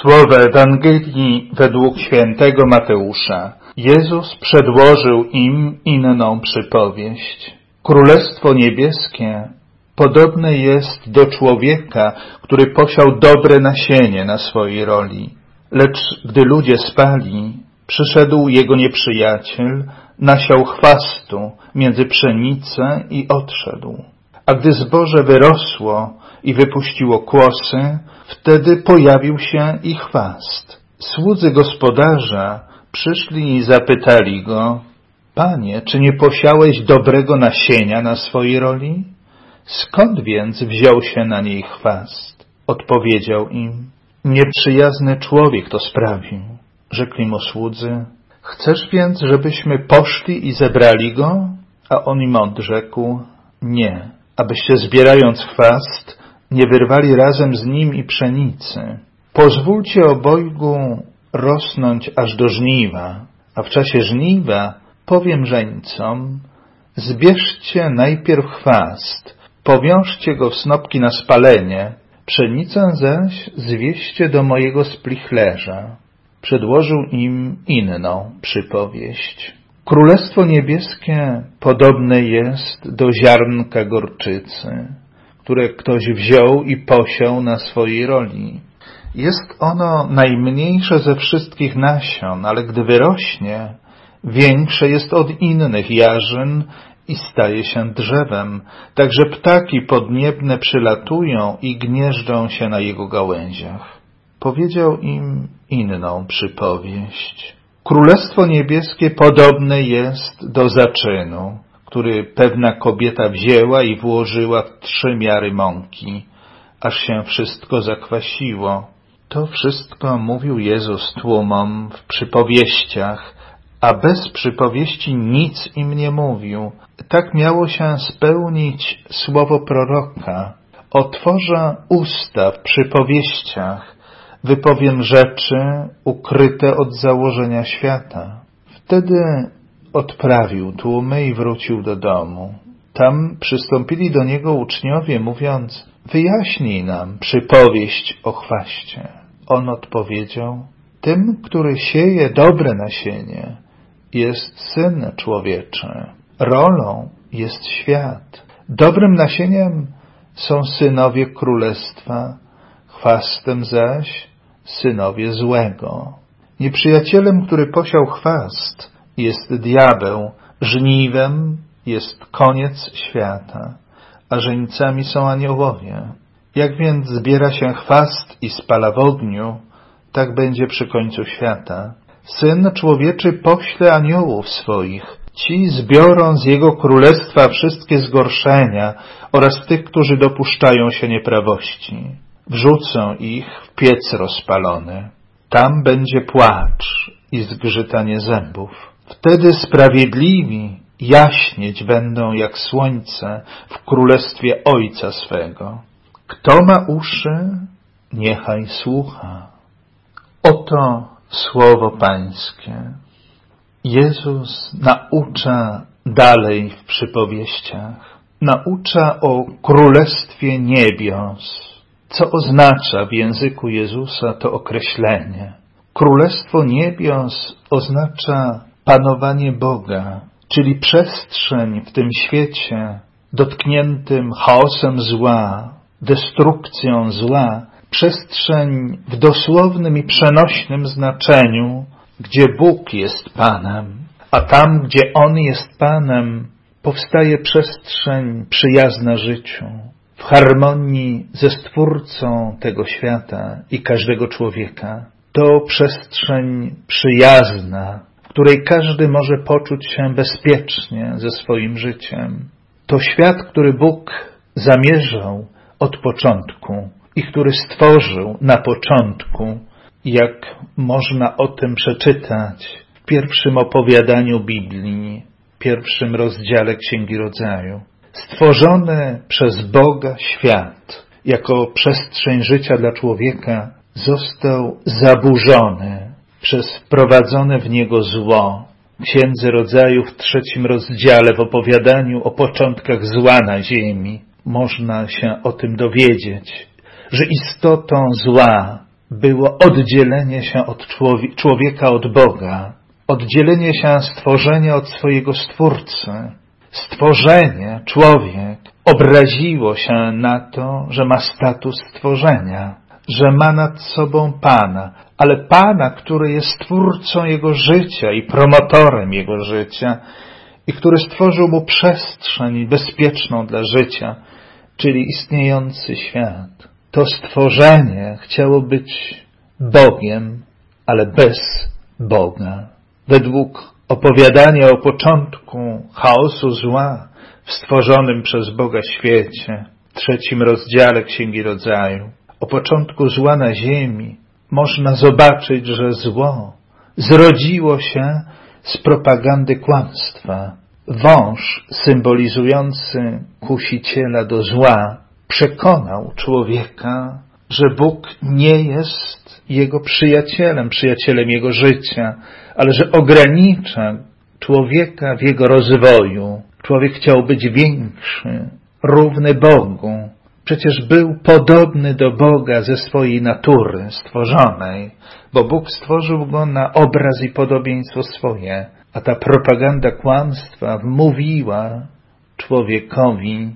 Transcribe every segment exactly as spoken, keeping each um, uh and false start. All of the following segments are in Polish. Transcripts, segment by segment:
Słowa Ewangelii według świętego Mateusza. Jezus przedłożył im inną przypowieść. Królestwo niebieskie podobne jest do człowieka, który posiał dobre nasienie na swojej roli. Lecz gdy ludzie spali, przyszedł jego nieprzyjaciel, nasiał chwastu między pszenicę i odszedł. A gdy zboże wyrosło i wypuściło kłosy, wtedy pojawił się i chwast. Słudzy gospodarza przyszli i zapytali go: Panie, czy nie posiałeś dobrego nasienia na swojej roli? Skąd więc wziął się na niej chwast? Odpowiedział im: Nieprzyjazny człowiek to sprawił. Rzekli mu słudzy: Chcesz więc, żebyśmy poszli i zebrali go? A on im odrzekł: Nie, abyście zbierając chwast, nie wyrwali razem z nim i pszenicy. Pozwólcie obojgu rosnąć aż do żniwa, a w czasie żniwa powiem żeńcom: zbierzcie najpierw chwast, powiążcie go w snopki na spalenie, pszenicę zaś zwieźcie do mojego spichlerza. Przedłożył im inną przypowieść. Królestwo niebieskie podobne jest do ziarnka gorczycy, które ktoś wziął i posiał na swojej roli. Jest ono najmniejsze ze wszystkich nasion, ale gdy wyrośnie, większe jest od innych jarzyn i staje się drzewem, tak że ptaki podniebne przylatują i gnieżdżą się na jego gałęziach. Powiedział im inną przypowieść. Królestwo niebieskie podobne jest do zaczynu, który pewna kobieta wzięła i włożyła w trzy miary mąki, aż się wszystko zakwasiło. To wszystko mówił Jezus tłumom w przypowieściach, a bez przypowieści nic im nie mówił. Tak miało się spełnić słowo proroka. Otworzę usta w przypowieściach, wypowiem rzeczy ukryte od założenia świata. Wtedy odprawił tłumy i wrócił do domu. Tam przystąpili do niego uczniowie, mówiąc: wyjaśnij nam przypowieść o chwaście. On odpowiedział: tym, który sieje dobre nasienie, jest Syn Człowieczy. Rolą jest świat. Dobrym nasieniem są synowie królestwa, chwastem zaś synowie złego. Nieprzyjacielem, który posiał chwast, jest diabeł, żniwem jest koniec świata, a żeńcami są aniołowie. Jak więc zbiera się chwast i spala w ogniu, tak będzie przy końcu świata. Syn Człowieczy pośle aniołów swoich. Ci zbiorą z jego królestwa wszystkie zgorszenia oraz tych, którzy dopuszczają się nieprawości. Wrzucą ich w piec rozpalony. Tam będzie płacz i zgrzytanie zębów. Wtedy sprawiedliwi jaśnieć będą jak słońce w królestwie Ojca swego. Kto ma uszy, niechaj słucha. Oto słowo Pańskie. Jezus naucza dalej w przypowieściach. Naucza o Królestwie Niebios. Co oznacza w języku Jezusa to określenie? Królestwo Niebios oznacza panowanie Boga, czyli przestrzeń w tym świecie dotkniętym chaosem zła, destrukcją zła, przestrzeń w dosłownym i przenośnym znaczeniu, gdzie Bóg jest Panem, a tam, gdzie On jest Panem, powstaje przestrzeń przyjazna życiu, w harmonii ze Stwórcą tego świata i każdego człowieka. To przestrzeń przyjazna, w której każdy może poczuć się bezpiecznie ze swoim życiem. To świat, który Bóg zamierzał od początku i który stworzył na początku, jak można o tym przeczytać w pierwszym opowiadaniu Biblii, pierwszym rozdziale Księgi Rodzaju. Stworzony przez Boga świat, jako przestrzeń życia dla człowieka, został zaburzony przez wprowadzone w niego zło. W Księdze Rodzaju w trzecim rozdziale, w opowiadaniu o początkach zła na ziemi, można się o tym dowiedzieć, że istotą zła było oddzielenie się od człowieka od Boga, oddzielenie się stworzenia od swojego Stwórcy. Stworzenie, człowiek, obraziło się na to, że ma status stworzenia, że ma nad sobą Pana, ale Pana, który jest Stwórcą jego życia i promotorem jego życia i który stworzył mu przestrzeń bezpieczną dla życia, czyli istniejący świat. To stworzenie chciało być Bogiem, ale bez Boga. Według opowiadania o początku chaosu zła w stworzonym przez Boga świecie, w trzecim rozdziale Księgi Rodzaju, o początku zła na ziemi, można zobaczyć, że zło zrodziło się z propagandy kłamstwa. Wąż symbolizujący kusiciela do zła przekonał człowieka, że Bóg nie jest jego przyjacielem, przyjacielem jego życia, ale że ogranicza człowieka w jego rozwoju. Człowiek chciał być większy, równy Bogu. Przecież był podobny do Boga ze swojej natury stworzonej, bo Bóg stworzył go na obraz i podobieństwo swoje, a ta propaganda kłamstwa wmówiła człowiekowi,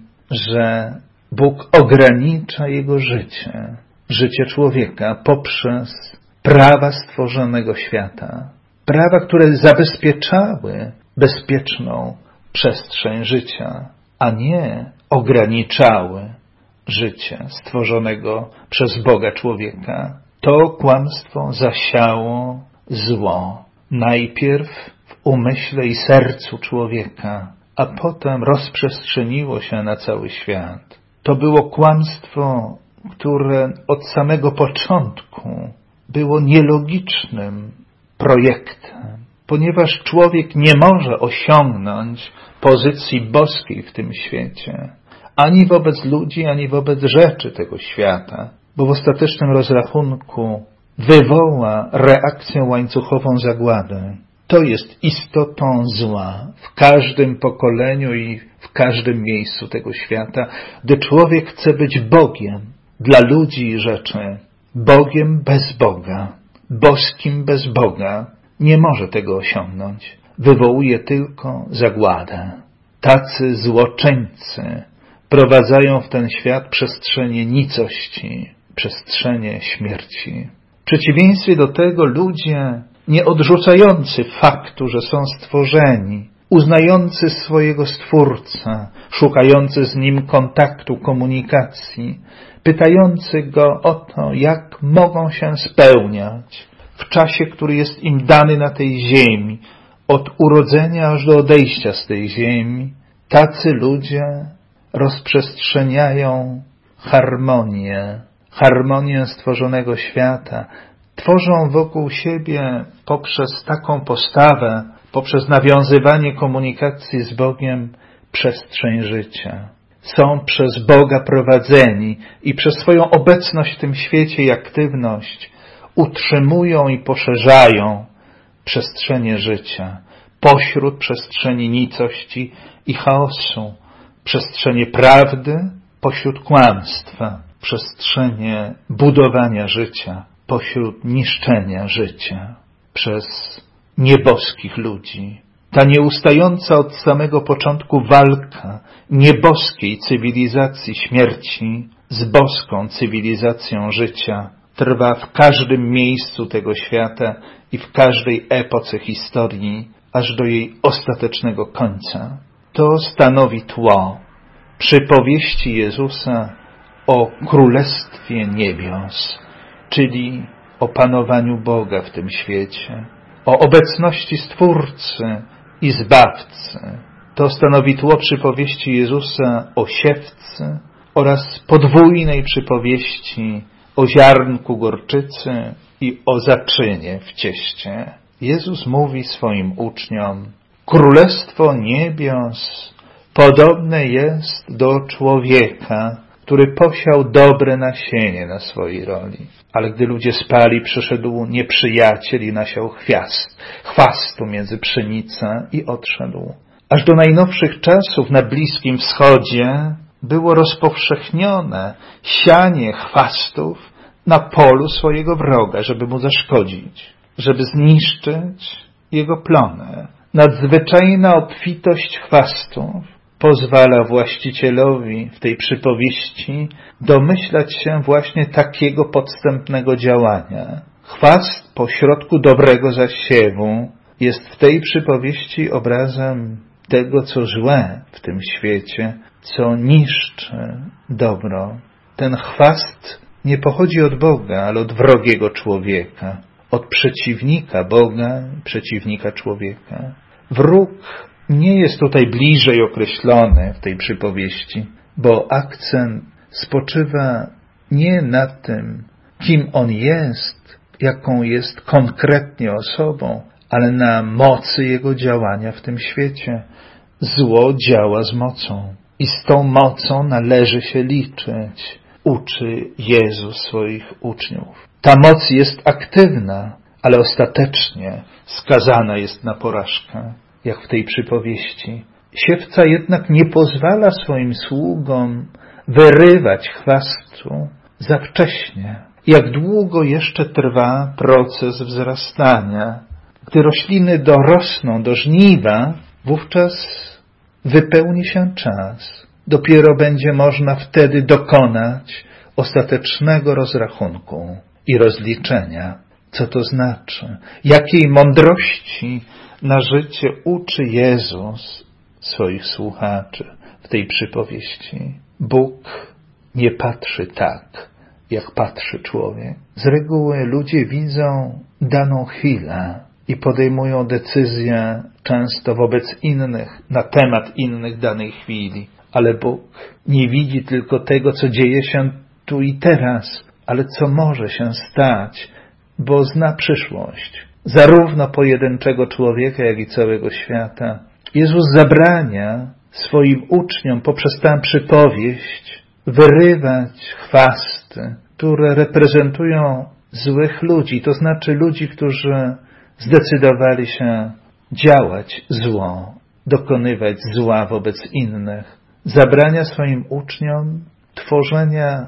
że Bóg ogranicza jego życie, życie człowieka poprzez prawa stworzonego świata. Prawa, które zabezpieczały bezpieczną przestrzeń życia, a nie ograniczały życie stworzonego przez Boga człowieka. To kłamstwo zasiało zło. Najpierw w umyśle i sercu człowieka, a potem rozprzestrzeniło się na cały świat. To było kłamstwo, które od samego początku było nielogicznym projektem, ponieważ człowiek nie może osiągnąć pozycji boskiej w tym świecie, ani wobec ludzi, ani wobec rzeczy tego świata, bo w ostatecznym rozrachunku wywoła reakcję łańcuchową zagłady. To jest istotą zła w każdym pokoleniu i w każdym miejscu tego świata, gdy człowiek chce być Bogiem dla ludzi i rzeczy, Bogiem bez Boga, boskim bez Boga, nie może tego osiągnąć. Wywołuje tylko zagładę. Tacy złoczyńcy prowadzają w ten świat przestrzenie nicości, przestrzenie śmierci. W przeciwieństwie do tego ludzie nie odrzucający faktu, że są stworzeni, uznający swojego Stwórcę, szukający z Nim kontaktu, komunikacji, pytający Go o to, jak mogą się spełniać w czasie, który jest im dany na tej ziemi, od urodzenia aż do odejścia z tej ziemi, tacy ludzie rozprzestrzeniają harmonię, harmonię stworzonego świata, tworzą wokół siebie poprzez taką postawę, poprzez nawiązywanie komunikacji z Bogiem przestrzeń życia. Są przez Boga prowadzeni i przez swoją obecność w tym świecie i aktywność utrzymują i poszerzają przestrzenie życia pośród przestrzeni nicości i chaosu, przestrzenie prawdy pośród kłamstwa, przestrzenie budowania życia pośród niszczenia życia przez nieboskich ludzi. Ta nieustająca od samego początku walka nieboskiej cywilizacji śmierci z boską cywilizacją życia trwa w każdym miejscu tego świata i w każdej epoce historii, aż do jej ostatecznego końca. To stanowi tło przypowieści Jezusa o Królestwie Niebios, czyli o panowaniu Boga w tym świecie, o obecności Stwórcy i Zbawcy. To stanowi tło przypowieści Jezusa o siewcy oraz podwójnej przypowieści o ziarnku gorczycy i o zaczynie w cieście. Jezus mówi swoim uczniom: Królestwo Niebios podobne jest do człowieka, który posiał dobre nasienie na swojej roli. Ale gdy ludzie spali, przyszedł nieprzyjaciel i nasiał chwiast, chwastu między pszenicę i odszedł. Aż do najnowszych czasów na Bliskim Wschodzie było rozpowszechnione sianie chwastów na polu swojego wroga, żeby mu zaszkodzić, żeby zniszczyć jego plony. Nadzwyczajna obfitość chwastów pozwala właścicielowi w tej przypowieści domyślać się właśnie takiego podstępnego działania. Chwast pośrodku dobrego zasiewu jest w tej przypowieści obrazem tego, co złe w tym świecie, co niszczy dobro. Ten chwast nie pochodzi od Boga, ale od wrogiego człowieka, od przeciwnika Boga, przeciwnika człowieka. Wróg nie jest tutaj bliżej określony w tej przypowieści, bo akcent spoczywa nie na tym, kim on jest, jaką jest konkretnie osobą, ale na mocy jego działania w tym świecie. Zło działa z mocą i z tą mocą należy się liczyć, uczy Jezus swoich uczniów. Ta moc jest aktywna, ale ostatecznie skazana jest na porażkę, jak w tej przypowieści. Siewca jednak nie pozwala swoim sługom wyrywać chwastu za wcześnie. Jak długo jeszcze trwa proces wzrastania? Gdy rośliny dorosną do żniwa, wówczas wypełni się czas. Dopiero będzie można wtedy dokonać ostatecznego rozrachunku i rozliczenia. Co to znaczy? Jakiej mądrości na życie uczy Jezus swoich słuchaczy w tej przypowieści? Bóg nie patrzy tak, jak patrzy człowiek. Z reguły ludzie widzą daną chwilę i podejmują decyzje często wobec innych, na temat innych danej chwili. Ale Bóg nie widzi tylko tego, co dzieje się tu i teraz, ale co może się stać, bo zna przyszłość. Zarówno pojedynczego człowieka, jak i całego świata. Jezus zabrania swoim uczniom poprzez tę przypowieść wyrywać chwasty, które reprezentują złych ludzi, to znaczy ludzi, którzy zdecydowali się działać zło, dokonywać zła wobec innych. Zabrania swoim uczniom tworzenia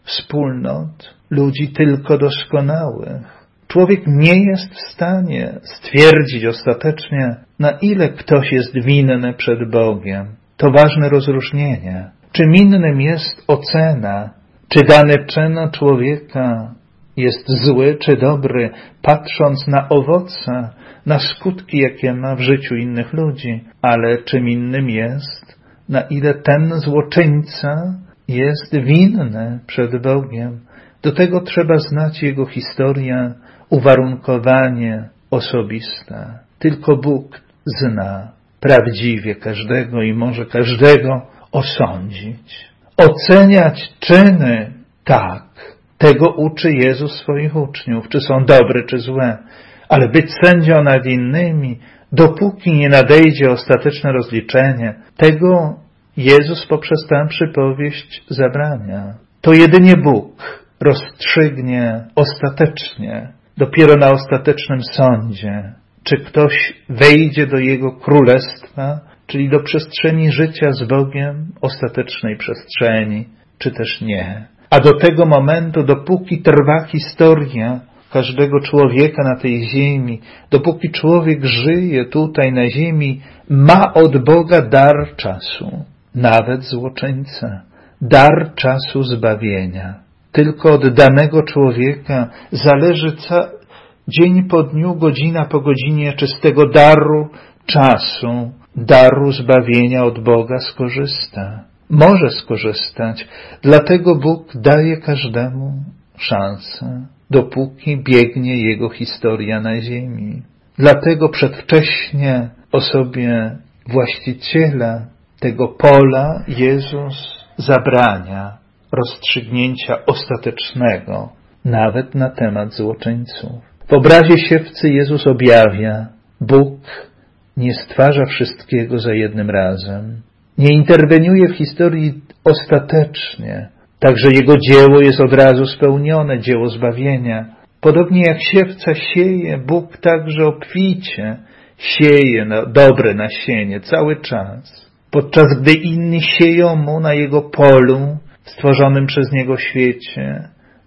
wspólnot ludzi tylko doskonałych. Człowiek nie jest w stanie stwierdzić ostatecznie, na ile ktoś jest winny przed Bogiem. To ważne rozróżnienie. Czym innym jest ocena, czy dany czyn człowieka jest zły czy dobry, patrząc na owoce, na skutki, jakie ma w życiu innych ludzi, ale czym innym jest, na ile ten złoczyńca jest winny przed Bogiem. Do tego trzeba znać jego historię, uwarunkowanie osobiste. Tylko Bóg zna prawdziwie każdego i może każdego osądzić. Oceniać czyny tak. Tego uczy Jezus swoich uczniów, czy są dobre, czy złe. Ale być sędzią nad innymi, dopóki nie nadejdzie ostateczne rozliczenie, tego Jezus poprzez tę przypowieść zabrania. To jedynie Bóg rozstrzygnie ostatecznie, dopiero na ostatecznym sądzie, czy ktoś wejdzie do Jego królestwa, czyli do przestrzeni życia z Bogiem, ostatecznej przestrzeni, czy też nie. A do tego momentu, dopóki trwa historia każdego człowieka na tej ziemi, dopóki człowiek żyje tutaj na ziemi, ma od Boga dar czasu, nawet złoczyńca, dar czasu zbawienia. Tylko od danego człowieka zależy ca- dzień po dniu, godzina po godzinie, czy z tego daru czasu, daru zbawienia od Boga skorzysta. Może skorzystać, dlatego Bóg daje każdemu szansę, dopóki biegnie jego historia na ziemi. Dlatego przedwcześnie osobie właściciela tego pola Jezus zabrania rozstrzygnięcia ostatecznego, nawet na temat złoczyńców. W obrazie siewcy Jezus objawia, Bóg nie stwarza wszystkiego za jednym razem. Nie interweniuje w historii ostatecznie, także Jego dzieło jest od razu spełnione, dzieło zbawienia. Podobnie jak siewca sieje, Bóg także obficie sieje na dobre nasienie cały czas, podczas gdy inni sieją Mu na Jego polu, stworzonym przez Niego świecie,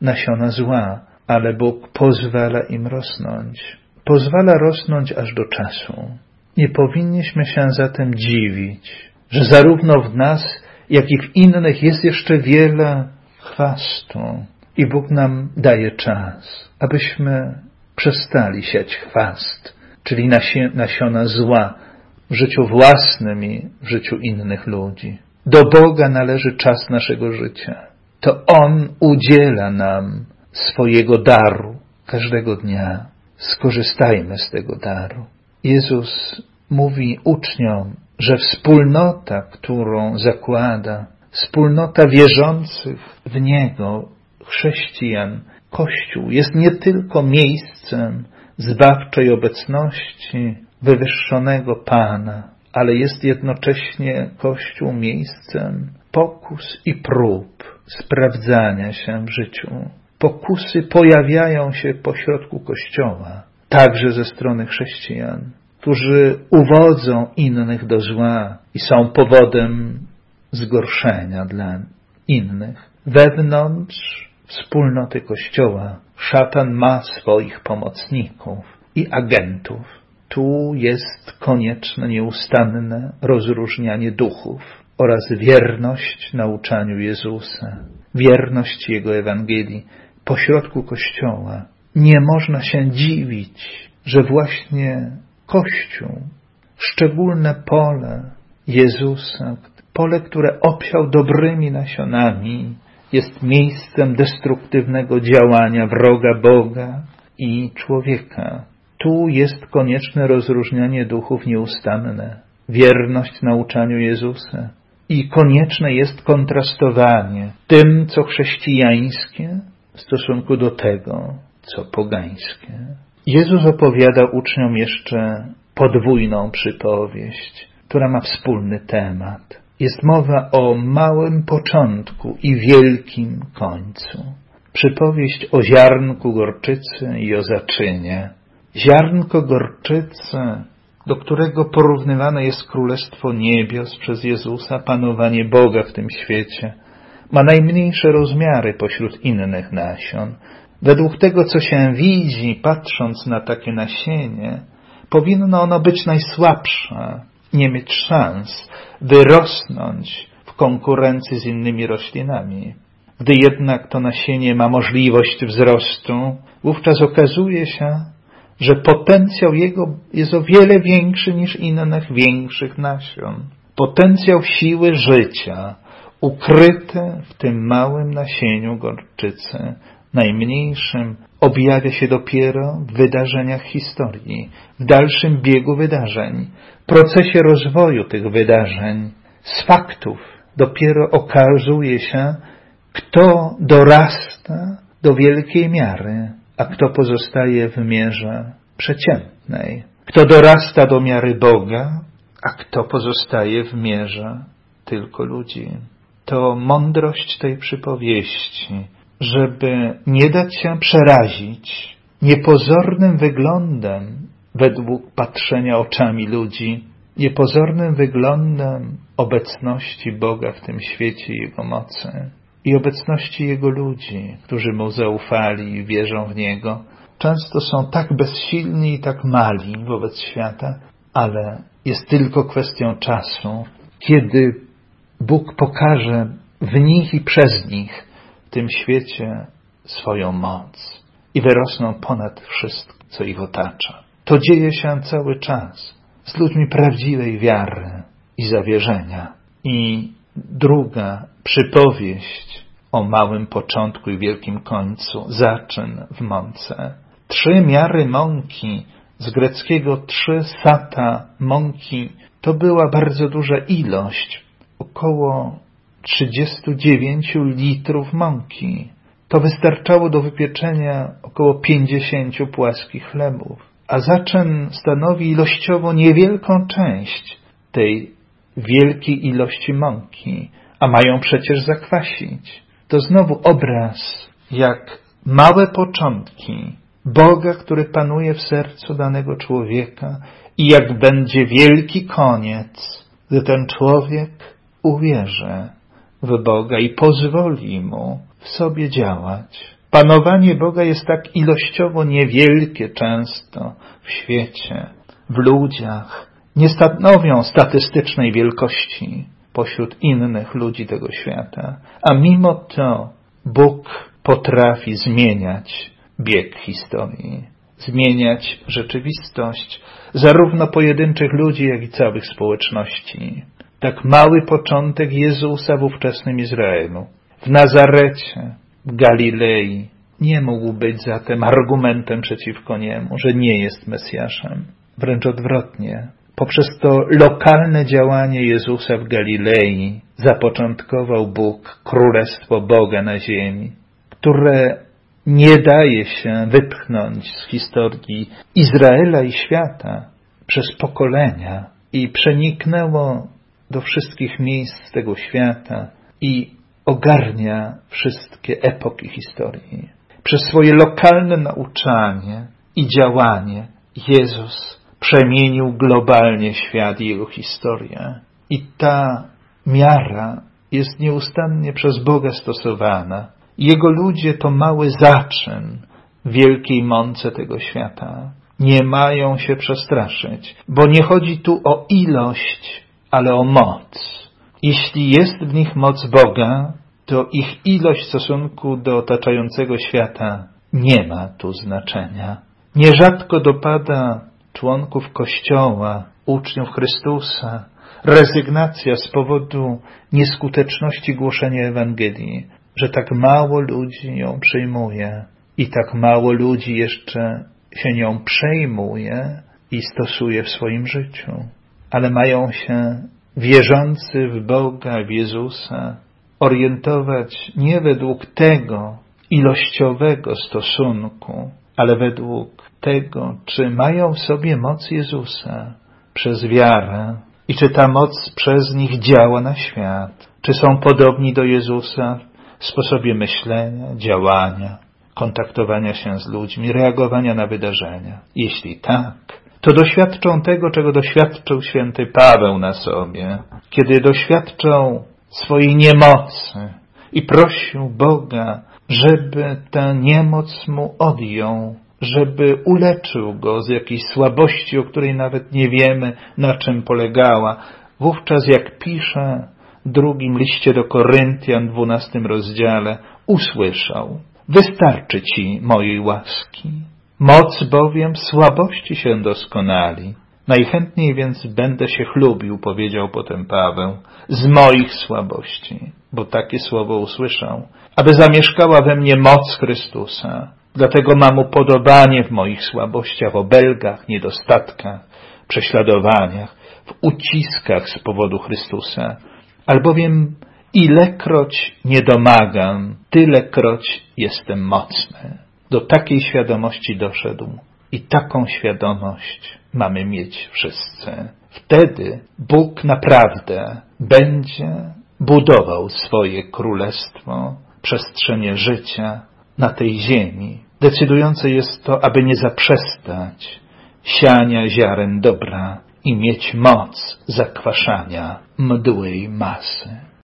nasiona zła, ale Bóg pozwala im rosnąć. Pozwala rosnąć aż do czasu. Nie powinniśmy się zatem dziwić, że zarówno w nas, jak i w innych jest jeszcze wiele chwastu. I Bóg nam daje czas, abyśmy przestali siać chwast, czyli nasiona zła w życiu własnym i w życiu innych ludzi. Do Boga należy czas naszego życia. To On udziela nam swojego daru każdego dnia. Skorzystajmy z tego daru. Jezus mówi uczniom, że wspólnota, którą zakłada, wspólnota wierzących w Niego, chrześcijan, Kościół, jest nie tylko miejscem zbawczej obecności wywyższonego Pana, ale jest jednocześnie Kościół miejscem pokus i prób sprawdzania się w życiu. Pokusy pojawiają się pośrodku Kościoła, także ze strony chrześcijan, którzy uwodzą innych do zła i są powodem zgorszenia dla innych. Wewnątrz wspólnoty Kościoła szatan ma swoich pomocników i agentów. Tu jest konieczne nieustanne rozróżnianie duchów oraz wierność nauczaniu Jezusa, wierność Jego Ewangelii pośrodku Kościoła. Nie można się dziwić, że właśnie Kościół, szczególne pole Jezusa, pole, które obsiał dobrymi nasionami, jest miejscem destruktywnego działania wroga Boga i człowieka. Tu jest konieczne rozróżnianie duchów nieustanne, wierność nauczaniu Jezusa i konieczne jest kontrastowanie tym, co chrześcijańskie w stosunku do tego, co pogańskie. Jezus opowiada uczniom jeszcze podwójną przypowieść, która ma wspólny temat. Jest mowa o małym początku i wielkim końcu. Przypowieść o ziarnku gorczycy i o zaczynie. Ziarnko gorczycy, do którego porównywane jest Królestwo Niebios przez Jezusa, panowanie Boga w tym świecie, ma najmniejsze rozmiary pośród innych nasion. Według tego, co się widzi, patrząc na takie nasienie, powinno ono być najsłabsze, nie mieć szans wyrosnąć w konkurencji z innymi roślinami. Gdy jednak to nasienie ma możliwość wzrostu, wówczas okazuje się, że potencjał jego jest o wiele większy niż innych większych nasion. Potencjał siły życia ukryty w tym małym nasieniu gorczycy, najmniejszym, objawia się dopiero w wydarzeniach historii, w dalszym biegu wydarzeń, procesie rozwoju tych wydarzeń. Z faktów dopiero okazuje się, kto dorasta do wielkiej miary, a kto pozostaje w mierze przeciętnej. Kto dorasta do miary Boga, a kto pozostaje w mierze tylko ludzi. To mądrość tej przypowieści, żeby nie dać się przerazić niepozornym wyglądem według patrzenia oczami ludzi, niepozornym wyglądem obecności Boga w tym świecie i Jego mocy i obecności Jego ludzi, którzy Mu zaufali i wierzą w Niego. Często są tak bezsilni i tak mali wobec świata, ale jest tylko kwestią czasu, kiedy Bóg pokaże w nich i przez nich w tym świecie swoją moc i wyrosną ponad wszystko, co ich otacza. To dzieje się cały czas z ludźmi prawdziwej wiary i zawierzenia. I druga przypowieść o małym początku i wielkim końcu, zaczyn w mące. Trzy miary mąki, z greckiego trzy sata mąki, to była bardzo duża ilość, około trzydzieści dziewięć litrów mąki. To wystarczało do wypieczenia około pięćdziesięciu płaskich chlebów. A zaczyn stanowi ilościowo niewielką część tej wielkiej ilości mąki, a mają przecież zakwasić. To znowu obraz, jak małe początki Boga, który panuje w sercu danego człowieka i jak będzie wielki koniec, gdy ten człowiek uwierzy w Boga i pozwoli Mu w sobie działać. Panowanie Boga jest tak ilościowo niewielkie często w świecie, w ludziach. Nie stanowią statystycznej wielkości pośród innych ludzi tego świata. A mimo to Bóg potrafi zmieniać bieg historii, zmieniać rzeczywistość zarówno pojedynczych ludzi, jak i całych społeczności. Tak mały początek Jezusa w ówczesnym Izraelu, w Nazarecie, w Galilei, nie mógł być zatem argumentem przeciwko Niemu, że nie jest Mesjaszem. Wręcz odwrotnie. Poprzez to lokalne działanie Jezusa w Galilei zapoczątkował Bóg Królestwo Boga na ziemi, które nie daje się wypchnąć z historii Izraela i świata przez pokolenia i przeniknęło do wszystkich miejsc tego świata i ogarnia wszystkie epoki historii. Przez swoje lokalne nauczanie i działanie Jezus przemienił globalnie świat i jego historię. I ta miara jest nieustannie przez Boga stosowana. Jego ludzie to mały zaczyn wielkiej mące tego świata. Nie mają się przestraszyć, bo nie chodzi tu o ilość, ale o moc. Jeśli jest w nich moc Boga, to ich ilość w stosunku do otaczającego świata nie ma tu znaczenia. Nierzadko dopada członków Kościoła, uczniów Chrystusa, rezygnacja z powodu nieskuteczności głoszenia Ewangelii, że tak mało ludzi ją przyjmuje i tak mało ludzi jeszcze się nią przejmuje i stosuje w swoim życiu. Ale mają się wierzący w Boga, w Jezusa, orientować nie według tego ilościowego stosunku, ale według tego, czy mają w sobie moc Jezusa przez wiarę i czy ta moc przez nich działa na świat, czy są podobni do Jezusa w sposobie myślenia, działania, kontaktowania się z ludźmi, reagowania na wydarzenia. Jeśli tak, to doświadczą tego, czego doświadczył święty Paweł na sobie, kiedy doświadczał swojej niemocy i prosił Boga, żeby ta niemoc mu odjął, żeby uleczył go z jakiejś słabości, o której nawet nie wiemy, na czym polegała. Wówczas, jak pisze w drugim liście do Koryntian, w dwunastym rozdziale, usłyszał: wystarczy ci mojej łaski. Moc bowiem w słabości się doskonali. Najchętniej więc będę się chlubił, powiedział potem Paweł, z moich słabości, bo takie słowo usłyszał, aby zamieszkała we mnie moc Chrystusa. Dlatego mam upodobanie w moich słabościach, obelgach, niedostatkach, prześladowaniach, w uciskach z powodu Chrystusa. Albowiem ilekroć nie domagam, tylekroć jestem mocny. Do takiej świadomości doszedł i taką świadomość mamy mieć wszyscy. Wtedy Bóg naprawdę będzie budował swoje królestwo, przestrzenie życia na tej ziemi. Decydujące jest to, aby nie zaprzestać siania ziaren dobra i mieć moc zakwaszania mdłej masy.